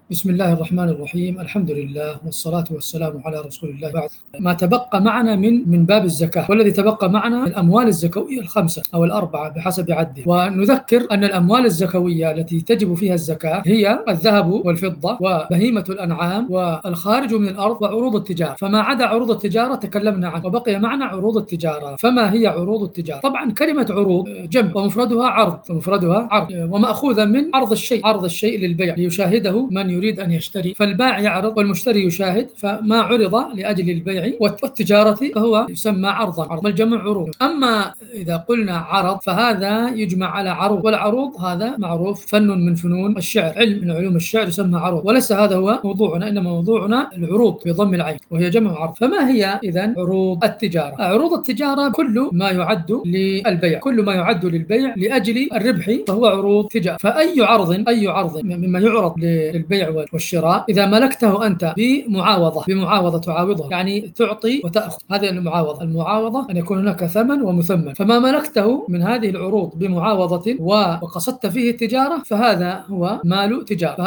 بسم الله الرحمن الرحيم. الحمد لله والصلاة والسلام على رسول الله. بعد ما تبقى معنا من باب الزكاة، والذي تبقى معنا الأموال الزكوية الخمسة أو الأربعة بحسب عده. ونذكر أن الأموال الزكوية التي تجب فيها الزكاة هي الذهب والفضة وبهيمة الأنعام والخارج من الأرض وعروض التجارة. فما عدا عروض التجارة تكلمنا عنه، وبقي معنا عروض التجارة. فما هي عروض التجارة؟ طبعا كلمة عروض جمع، ومفردها عرض، ومأخوذة من عرض الشيء للبيع ليشاهده من يريد أن يشتري، فالبائع يعرض والمشتري يشاهد، فما عرض لأجل البيع والتجارة فهو يسمى عرضا، والجمع عروض. أما إذا قلنا عرض فهذا يجمع على عروض، والعروض هذا معروف فن من فنون الشعر، علم من علوم الشعر يسمى عروض، وليس هذا هو موضوعنا، إنما موضوعنا العروض بضم العين وهي جمع عرض. فما هي إذن عروض التجارة؟ عروض التجارة كل ما يعد للبيع، كل ما يعد للبيع لأجل الربح فهو عروض تجارة. فأي عرض مما يعرض للبيع والشراء إذا ملكته أنت بمعاوضة تعاوضها، يعني تعطي وتأخذ، هذه المعاوضة أن يكون هناك ثمن ومثمن. فما ملكته من هذه العروض بمعاوضة وقصدت فيه التجارة فهذا هو مال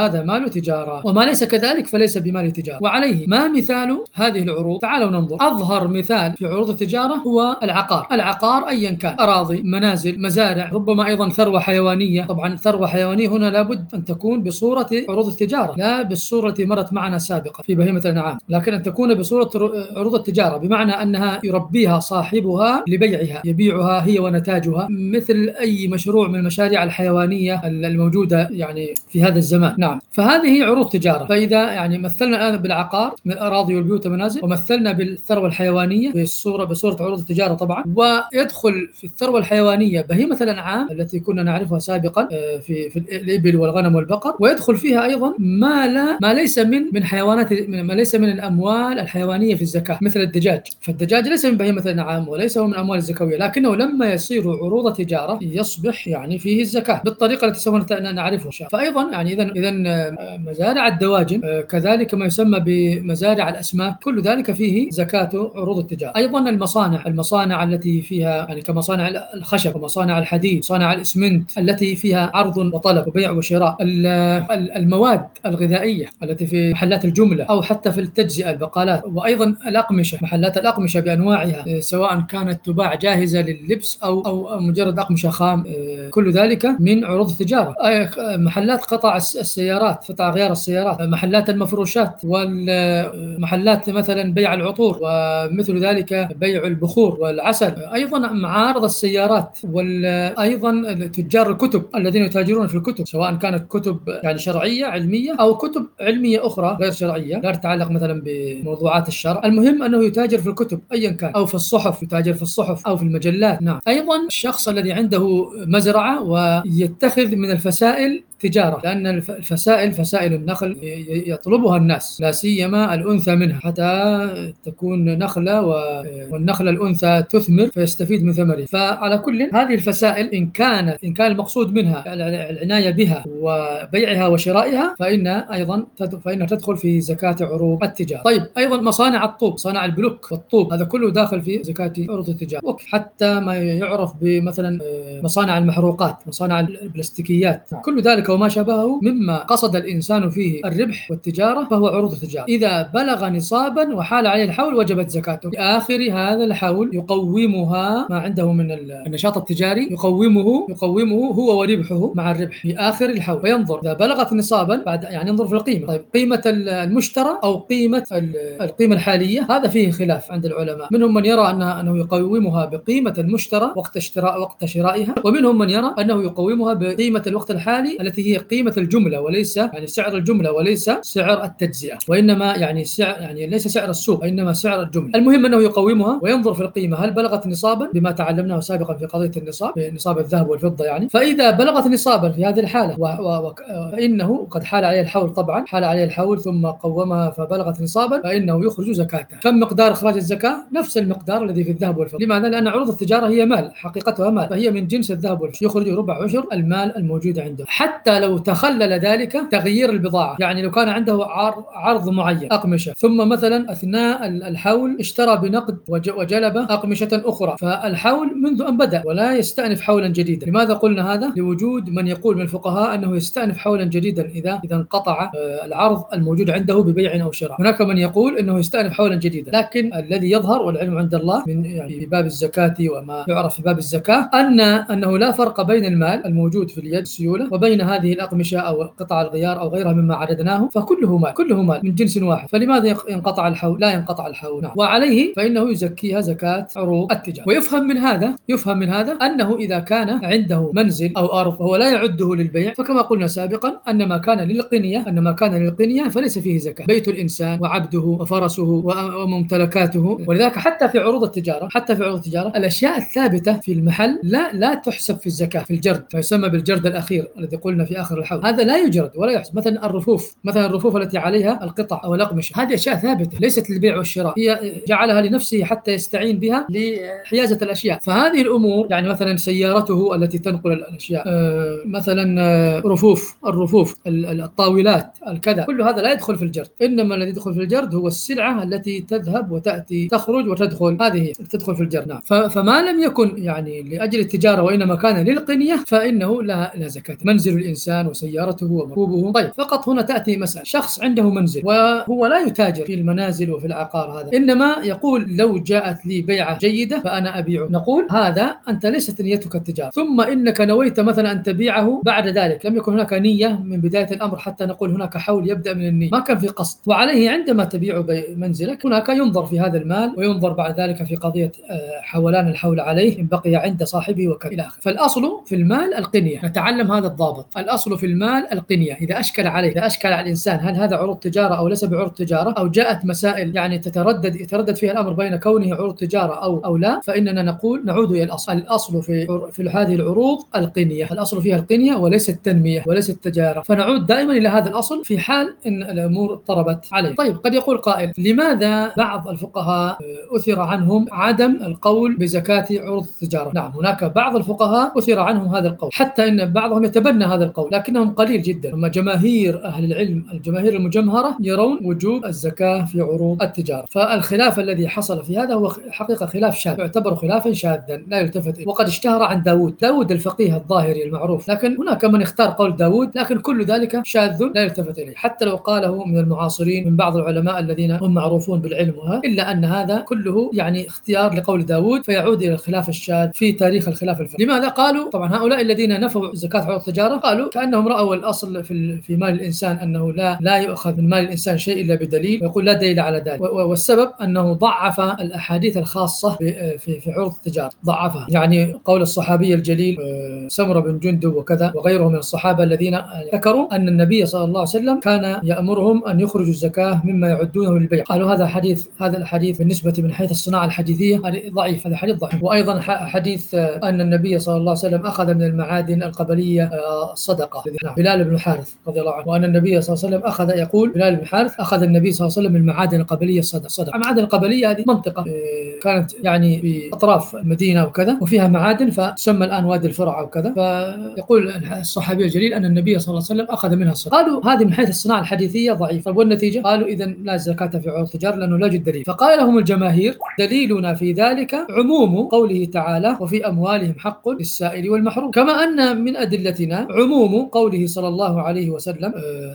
تجارة، وما ليس كذلك فليس بمال تجارة. وعليه ما مثال هذه العروض؟ تعالوا ننظر. أظهر مثال في عروض التجارة هو العقار أيا كان، أراضي، منازل، مزارع، ربما أيضا ثروة حيوانية. طبعا ثروة حيوانية هنا لابد أن تكون بصورة عروض التجارة، لا بالصورة مرت معنا سابقا في بهيمة الأنعام، لكن أن تكون بصورة عروض التجارة، بمعنى أنها يربيها صاحبها لبيعها، يبيعها هي ونتاجها، مثل أي مشروع من المشاريع الحيوانية الموجودة يعني في هذا الزمان. نعم، فهذه عروض تجارة. فإذا يعني مثلنا الآن بالعقار من الأراضي والبيوت والمنازل، ومثلنا بالثروة الحيوانية بصورة عروض التجارة طبعا، ويدخل في الثروة الحيوانية بهيمة الأنعام التي كنا نعرفها سابقا في الإبل والغنم والبقر، ويدخل فيها أيضا ما ليس من الأموال الحيوانية في الزكاة، مثل الدجاج. فالدجاج ليس من بهيمة الأنعام وليس هو من الأموال الزكوية، لكنه لما يصير عروض تجارة يصبح يعني فيه الزكاة بالطريقة التي سوف نعرفها. فأيضا يعني إذا مزارع الدواجن كذلك، ما يسمى بمزارع الأسماك، كل ذلك فيه زكاة عروض التجارة. أيضا المصانع التي فيها يعني كمصانع الخشب ومصانع الحديد، مصانع الإسمنت التي فيها عرض وطلب وبيع وشراء، المواد الغذائية التي في محلات الجملة أو حتى في التجزئة، البقالات، وأيضا الأقمشة، محلات الأقمشة بأنواعها، سواء كانت تباع جاهزة لللبس أو مجرد أقمشة خام، كل ذلك من عروض التجارة. محلات قطع السيارات، قطع غيار السيارات، محلات المفروشات، والمحلات مثلا بيع العطور، ومثل ذلك بيع البخور والعسل، أيضا معارض السيارات، وأيضا تجار الكتب الذين يتاجرون في الكتب، سواء كانت كتب يعني شرعية علمية أو كتب علمية أخرى غير شرعية لا تتعلق مثلا بموضوعات الشرع. المهم أنه يتاجر في الكتب أيا كان، أو في الصحف، يتاجر في الصحف أو في المجلات. نعم. أيضا الشخص الذي عنده مزرعة ويتخذ من الفسائل تجارة، لأن فسائل النخل يطلبها الناس، لا سيما الأنثى منها، حتى تكون نخلة والنخلة الأنثى تثمر فيستفيد من ثمرها. فعلى كل هذه الفسائل إن كان المقصود منها العناية بها وبيعها وشرائها فإنها تدخل في زكاة عروض التجارة. طيب، أيضا مصانع الطوب، صنع البلوك والطوب، هذا كله داخل في زكاة عروض التجارة. حتى ما يعرف بمثلا مصانع المحروقات، مصانع البلاستيكيات، كل ذلك وما شابهه مما قصد الإنسان فيه الربح والتجارة فهو عروض التجارة. إذا بلغ نصابا وحال عليه الحول وجبت زكاته. في آخر هذا الحول يقومها ما عنده من النشاط التجاري، يقومه هو وربحه مع الربح في آخر الحول، فينظر إذا بلغت نصابا بعد، يعني ينظر في القيمة. طيب، قيمة المشترى أو قيمة القيمة الحالية، هذا فيه خلاف عند العلماء. منهم من يرى أنه يقومها بقيمة المشترى وقت شرائها، ومنهم من يرى أنه يقومها بقيمة الوقت الحالي التي هي قيمة الجملة، وليس يعني سعر الجملة وليس سعر التجزئة، وإنما يعني ليس سعر السوق وإنما سعر الجملة. المهم أنه يقومها وينظر في القيمة هل بلغت نصابا بما تعلمناه سابقا في قضية نصاب الذهب والفضة يعني. فإذا بلغت نصابا في هذه الحالة فإنه قد حال عليه الحول، طبعا حال عليه الحول ثم قومها فبلغت نصابا، فإنه يخرج زكاتها. كم مقدار إخراج الزكاة؟ نفس المقدار الذي في الذهب والفضة. لماذا؟ لأن عروض التجارة هي مال، حقيقتها مال، فهي من جنس الذهب والفضة، يخرج ربع عشر المال الموجود عنده. حتى حتى لو تخلل ذلك تغيير البضاعة. يعني لو كان عنده عرض معين أقمشة، ثم مثلا أثناء الحول اشترى بنقد وجلب أقمشة أخرى، فالحول منذ أن بدأ ولا يستأنف حولا جديدا. لماذا قلنا هذا؟ لوجود من يقول من الفقهاء أنه يستأنف حولا جديدا إذا انقطع العرض الموجود عنده ببيع أو شراء. هناك من يقول أنه يستأنف حولا جديدا، لكن الذي يظهر والعلم عند الله من يعني في باب الزكاة وما يعرف في باب الزكاة أنه لا فرق بين المال الموجود في اليد السيولة وبين هذه الأقمشة أو قطع الغيار أو غيرها مما عددناه، فكله مال، كله مال من جنس واحد. فلماذا ينقطع الحول؟ لا ينقطع الحول. نعم. وعليه فإنه يزكيها زكاة عروض التجارة. ويفهم من هذا أنه إذا كان عنده منزل أو أرض وهو لا يعده للبيع، فكما قلنا سابقا أن ما كان للقنية فليس فيه زكاة. بيت الإنسان وعبده وفرسه وممتلكاته. ولذلك حتى في عروض التجارة الأشياء الثابتة في المحل لا تحسب في الزكاة، في الجرد، ما يسمى بالجرد الأخير الذي قلنا في آخر الحول، هذا لا يجرد ولا يحسب. مثلا الرفوف التي عليها القطع أو الأقمشة، هذه أشياء ثابتة ليست للبيع والشراء، هي جعلها لنفسه حتى يستعين بها لحيازة الأشياء. فهذه الأمور يعني مثلا سيارته التي تنقل الأشياء، مثلا الرفوف الطاولات الكذا، كل هذا لا يدخل في الجرد. إنما الذي يدخل في الجرد هو السلعة التي تذهب وتأتي، تخرج وتدخل، هذه تدخل في الجرد. نعم. فما لم يكن يعني لأجل التجارة وإنما كان للقنية فإنه لا زكاة. منزل الإنسان وسيارته ومركوبه. طيب، فقط هنا تأتي مسألة، شخص عنده منزل وهو لا يتاجر في المنازل وفي العقار، هذا إنما يقول لو جاءت لي بيعة جيدة فأنا أبيعه. نقول هذا أنت ليست نيتك التجارة، ثم إنك نويت مثلا أن تبيعه بعد ذلك، لم يكن هناك نية من بداية الأمر حتى نقول هناك حول يبدأ من النية، ما كان في قصد. وعليه عندما تبيع منزلك هناك ينظر في هذا المال، وينظر بعد ذلك في قضية حولان الحول عليه إن بقي عند صاحبه وكذا إلى آخره. فالأصل في المال القنية، نتعلم هذا الضابط. الأصل في المال القنية. إذا أشكل على الإنسان هل هذا عروض تجارة أو ليس بعروض تجارة، أو جاءت مسائل يعني يتردد فيها الأمر بين كونه عروض تجارة أو لا، فإننا نقول نعود إلى الأصل في هذه العروض القنية. الأصل فيها القنية وليس التنمية وليس التجارة، فنعود دائما إلى هذا الأصل في حال إن الأمور اضطربت عليه. طيب، قد يقول قائل لماذا بعض الفقهاء أثر عنهم عدم القول بزكاة عروض التجارة؟ نعم، هناك بعض الفقهاء أثر عنهم هذا القول، حتى إن بعضهم يتبنى هذا القول، لكنهم قليل جدا. أما جماهير أهل العلم، الجماهير المجمهرة، يرون وجوب الزكاة في عروض التجارة. فالخلاف الذي حصل في هذا هو حقيقة خلاف شاذ، يعتبر خلافا شاذا لا يلتفت إليه. وقد اشتهر عن داود الفقيه الظاهري المعروف، لكن هناك من اختار قول داود، لكن كل ذلك شاذ لا يلتفت إليه، حتى لو قاله من المعاصرين من بعض العلماء الذين هم معروفون بالعلم إلا أن هذا كله يعني اختيار لقول داود، فيعود إلى الخلاف الشاذ في تاريخ الخلاف الفقهي. لماذا قالوا؟ طبعا هؤلاء الذين نفوا زكاة عروض التجارة قالوا كأنهم رأوا الأصل في مال الإنسان أنه لا يؤخذ من مال الإنسان شيء إلا بدليل، ويقول لا دليل على ذلك. والسبب أنه ضعف الأحاديث الخاصة في عروض التجارة، ضعفها. يعني قول الصحابي الجليل سمرة بن جندب وكذا وغيره من الصحابة الذين ذكروا أن النبي صلى الله عليه وسلم كان يأمرهم أن يخرجوا الزكاة مما يعدونه للبيع. قالوا هذا الحديث بالنسبة من حيث الصناعة الحديثية ضعيف، هذا حديث ضعيف. وأيضا حديث أن النبي صلى الله عليه وسلم أخذ من المعادن القبلية صدقة، بلال بن الحارث رضي الله عنه، وأن النبي صلى الله عليه وسلم يقول بلال بن الحارث أخذ النبي صلى الله عليه وسلم من المعادن القبلية صدقة. المعادن القبلية هذه منطقة كانت يعني في أطراف المدينة وكذا، وفيها معادن فتسمى الآن وادي الفرع وكذا. فيقول الصحابي الجليل أن النبي صلى الله عليه وسلم أخذ منها الصدقة. قالوا هذه من حيث الصناعة الحديثية ضعيف. طيب، والنتيجة قالوا إذن لا زكاة في عروض التجارة لأنه لا يوجد دليل. فقال لهم الجماهير دليلنا في ذلك عموم قوله تعالى وفي أموالهم حق للسائل والمحروم، كما أن من أدلتنا عموم قوله صلى الله عليه وسلم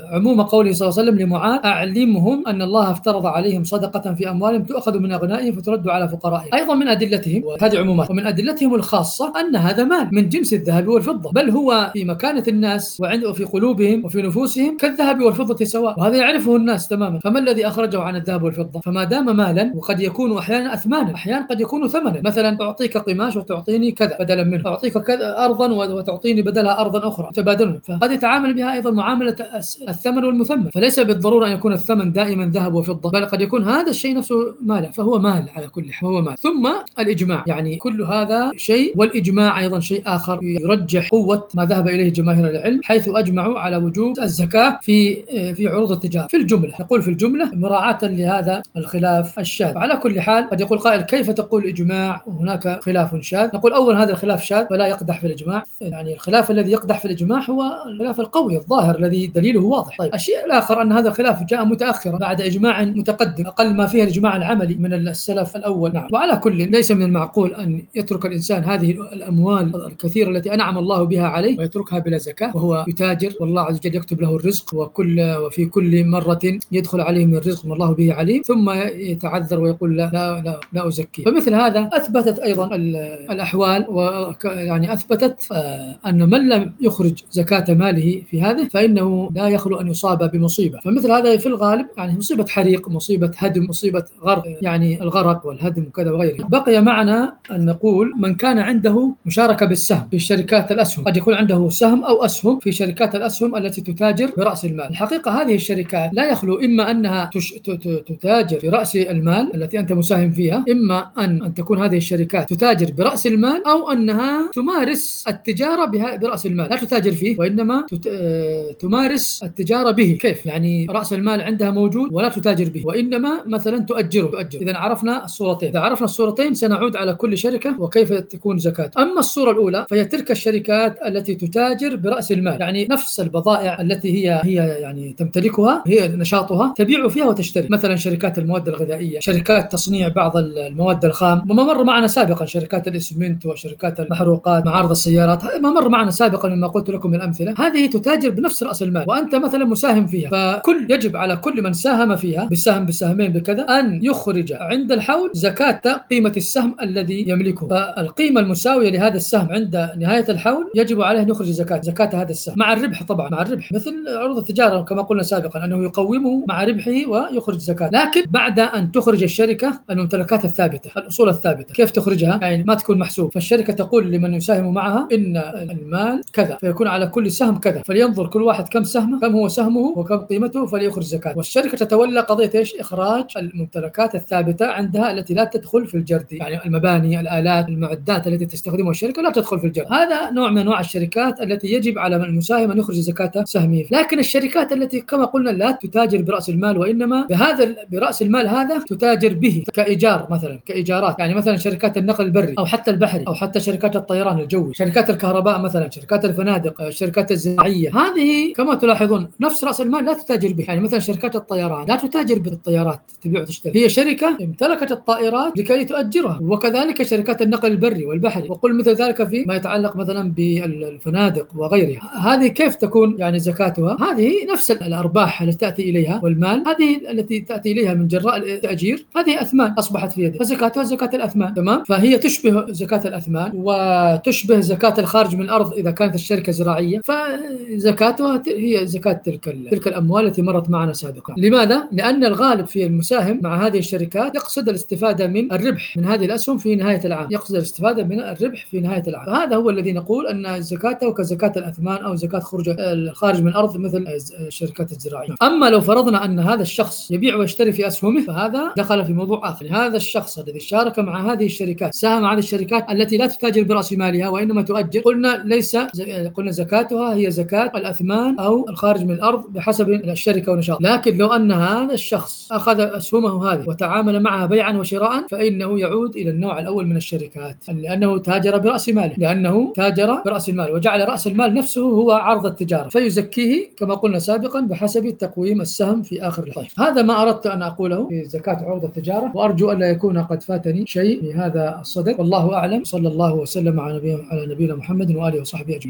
لمعاذ أعلمهم أن الله افترض عليهم صدقة في أموالهم تؤخذ من أغنائهم فترد على فقرائهم. أيضا من أدلتهم، وهذه عمومات، ومن أدلتهم الخاصة أن هذا مال من جنس الذهب والفضة، بل هو في مكانة الناس وعنده في قلوبهم وفي نفوسهم كالذهب والفضة سواء، وهذا يعرفه النس تماما. فما الذي أخرجه عن الذهب والفضة؟ فما دام مالا، وقد يكون أحيانا أثمانا، أحيانا قد يكون ثمنا، مثلا أعطيك قماش وتعطيني كذا بدلا منه، أعطيك كذا أرضا وتعطيني بدلها أرضا أخرى، تبادلون. فقد يتعامل بها أيضا معاملة الثمن والمثمن، فليس بالضرورة أن يكون الثمن دائما ذهب وفضة، بل قد يكون هذا الشيء نفسه مالا، فهو مال على كل حال، هو مال. ثم الإجماع، يعني كل هذا شيء، والإجماع أيضا شيء آخر يرجح قوة ما ذهب إليه جماهير العلم، حيث أجمعوا على وجوب الزكاة في عروض التجارة في الجملة. نقول في الجملة مراعاة لهذا الخلاف الشاذ. على كل حال قد يقول قائل كيف تقول إجماع وهناك خلاف شاذ؟ نقول أول هذا الخلاف شاذ فلا يقدح في الإجماع، يعني الخلاف الذي يقدح في الإجماع السماح هو الخلاف القوي الظاهر الذي دليله واضح. طيب الشيء الآخر أن هذا الخلاف جاء متأخرا بعد إجماع متقدم أقل ما فيه الإجماع العملي من السلف الأول. نعم. وعلى كل ليس من المعقول أن يترك الإنسان هذه الأموال الكثيرة التي أنعم الله بها عليه ويتركها بلا زكاة وهو يتاجر والله عز وجل يكتب له الرزق وفي كل مرة يدخل عليه من الرزق والله به عليم، ثم يتعذر ويقول لا أزكي. فمثل هذا أثبتت أيضا الأحوال يعني أثبتت أن من لم يخرج زكاة ماله في هذه فإنه لا يخلو أن يصاب بمصيبة. فمثل هذا في الغالب يعني مصيبة حريق، مصيبة هدم، مصيبة غرق، يعني الغرق والهدم وكذا وغيره. بقي معنا أن نقول من كان عنده مشاركة بالسهم في شركات الأسهم، قد يكون عنده سهم أو أسهم في شركات الأسهم التي تتاجر برأس المال. الحقيقة هذه الشركات لا يخلو إما أنها تتاجر برأس المال التي أنت مساهم فيها، إما أن تكون هذه الشركات تتاجر برأس المال أو أنها تمارس التجارة برأس المال، لا تتاجر فيه وإنما تمارس التجارة به. كيف؟ يعني رأس المال عندها موجود ولا تتاجر به، وإنما مثلا تؤجر. إذا عرفنا الصورتين، إذا عرفنا الصورتين سنعود على كل شركة وكيف تكون زكاة. أما الصورة الأولى فهي تلك الشركات التي تتاجر برأس المال، يعني نفس البضائع التي هي يعني تمتلكها، هي نشاطها تبيع فيها وتشتري. مثلا شركات المواد الغذائية، شركات تصنيع بعض المواد الخام، وما مر معنا سابقا شركات الإسمنت وشركات المحروقات، معارض السيارات، ما مر معنا سابقا مما قلت لكم من الأمثلة. هذه تتاجر بنفس رأس المال وأنت مثلا مساهم فيها، يجب على كل من ساهم فيها بالسهم بالسهمين بكذا أن يخرج عند الحول زكاة قيمة السهم الذي يملكه. فالقيمة المساوية لهذا السهم عند نهاية الحول يجب عليه أن يخرج زكاة هذا السهم مع الربح، طبعا مع الربح، مثل عروض التجارة كما قلنا سابقا أنه يقومه مع ربحه ويخرج زكاة. لكن بعد أن تخرج الشركة الممتلكات الثابتة، الأصول الثابتة، كيف تخرجها؟ يعني ما تكون محسوب، فالشركة تقول لمن يساهم معها إن المال كذا، فيكون على كل سهم كذا، فلينظر كل واحد كم هو سهمه وكم قيمته فليخرج زكاة. والشركة تتولى قضية ايش؟ إخراج الممتلكات الثابتة عندها التي لا تدخل في الجرد، يعني المباني، الآلات، المعدات التي تستخدمها الشركة لا تدخل في الجرد. هذا نوع من أنواع الشركات التي يجب على المساهم أن يخرج زكاة سهمه. لكن الشركات التي كما قلنا لا تتاجر برأس المال وإنما برأس المال هذا تتاجر به كإيجار، مثلا كإيجارات، يعني مثلا شركات النقل البري أو حتى البحري أو حتى شركات الطيران الجوي، شركات الكهرباء مثلا، شركات الفنادق، الشركات الزراعية، هذه كما تلاحظون نفس رأس المال لا تتاجر به. يعني مثلا شركات الطيران لا تتاجر بالطيارات تبيع وتشتري، هي شركة امتلكت الطائرات لكي تؤجرها. وكذلك شركات النقل البري والبحري، وقل مثل ذلك في ما يتعلق مثلا بالفنادق وغيرها. هذه كيف تكون يعني زكاتها؟ هذه نفس الأرباح التي تأتي إليها والمال، هذه التي تأتي إليها من جراء التأجير، هذه أثمان أصبحت في يده، فزكاتها زكاة الأثمان. تمام؟ فهي تشبه زكاة الأثمان وتشبه زكاة الخارج من الأرض إذا كانت الشركة زراعية، فزكاتها هي زكاة تلك الأموال التي مرت معنا سابقا. لماذا؟ لأن الغالب في المساهم مع هذه الشركات يقصد الاستفادة من الربح من هذه الأسهم في نهاية العام، يقصد الاستفادة من الربح في نهاية العام. فهذا هو الذي نقول أن زكاته كزكاة الأثمان أو زكاة الخارج من الأرض مثل الشركات الزراعية. أما لو فرضنا أن هذا الشخص يبيع ويشتري في أسهمه فهذا دخل في موضوع آخر. هذا الشخص الذي شارك مع هذه الشركات، ساهم مع هذه الشركات التي لا تتاجر برأس مالها وإنما تؤجر، قلنا زكاتها هي زكاة الأثمان أو الخارج من الأرض بحسب الشركة ونشاط. لكن لو أن هذا الشخص أخذ أسهمه هذه وتعامل معها بيعا وشراء فإنه يعود إلى النوع الأول من الشركات، لأنه تاجر برأس ماله، وجعل رأس المال نفسه هو عرض التجارة، فيزكيه كما قلنا سابقا بحسب تقويم السهم في آخر الحياة. هذا ما أردت أن أقوله في زكاة عروض التجارة، وأرجو أن لا يكون قد فاتني شيء في هذا الصدد، والله أعلم. صلى الله وسلم على نبينا محمد وآله وصحبه أجمعين.